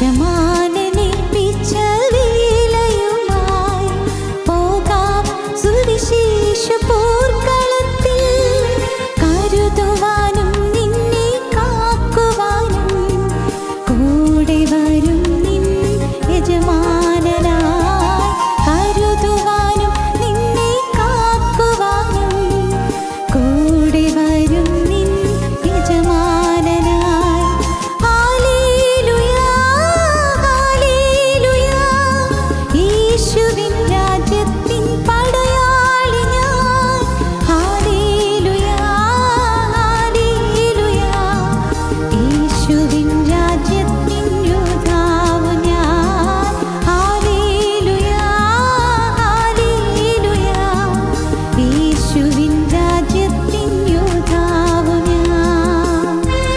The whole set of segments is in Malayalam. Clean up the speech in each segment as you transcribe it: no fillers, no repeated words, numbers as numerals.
യജമാനനേൽപ്പിച്ച വേലയുമായി പോകാം സുവിശേഷ പോർക്കളത്തിൽ. കരുതുവാനും നിന്നെ കാക്കുവാനും കൂടെ വരും നിൻ യജമാനനായി. കരുതുവാനും നിന്നെ കാക്കുവാനും കൂടെ വരും നിൻ യജമാനനായി. ഹല്ലേലൂയ ഹല്ലേലൂയ യേശുവിൻ രാജ്യത്തിൻ പടയാളി ഞാൻ. ഹല്ലേലൂയ ഹല്ലേലൂയ യേശുവിൻ രാജ്യത്തിൻ യോദ്ധാവ് ഞാൻ. ഹല്ലേലൂയ ഹല്ലേലൂയ യേശുവിൻ രാജ്യത്തിൻ യോദ്ധാവ് ഞാൻ.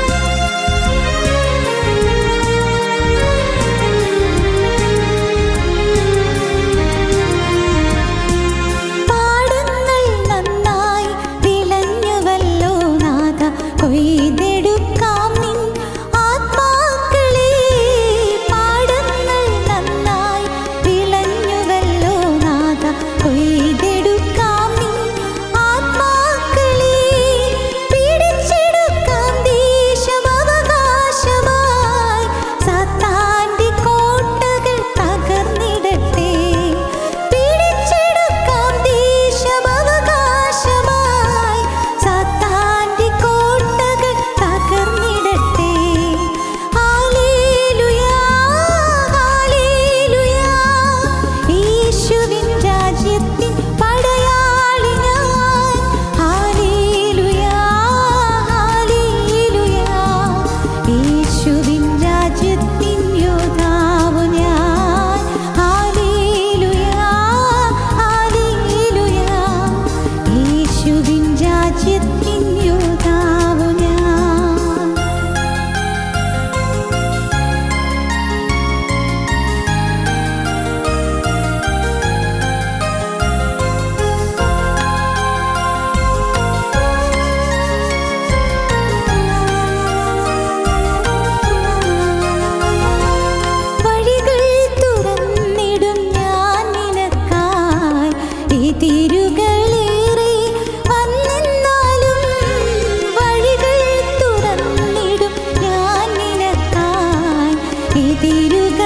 പാടങ്ങൾ നന്നായി വിളഞ്ഞുവല്ലോ നാഥ, കൊയ്തെടുക്കാം നിൻ ആത്മാക്കളെ. പാടങ്ങൾ നന്നായി വിളഞ്ഞുവല്ലോ നാഥ, കൊയ്തെടുക്കാം നിൻ ആത്മാക്കളെ. പിടിച്ചെടുക്കാം ദേശം അവകാശമായി, സാത്താന്റെ കോട്ടകൾ തകർന്നിടട്ടെ. പിടിച്ചെടുക്കാം ദേശം അവകാശമായി, സാത്താന്റെ കോട്ടകൾ തകർന്നിടട്ടെ. ഹല്ലേലൂയ ഹല്ലേലൂയ യേശുവിൻ രാജ്യത്തിൻ പടയാളി ഞാൻ. ഹല്ലേലൂയ ഹല്ലേലൂയ യേശുവിൻ രാജ്യത്തിൻ യോദ്ധാവ് ഞാൻ. ഹല്ലേലൂയ ഹല്ലേലൂയ യേശുവിൻ രാജ്യത്തിൻ യോദ്ധാവ് ഞാൻ. വഴികൾ തുറന്നിടും ഞാൻ നിനക്കായി, എതിരുകളേറെ വന്നെന്നാലും. വഴികൾ തുറന്നിടും ഞാൻ നിനക്കായി, എതിരുകളേറെ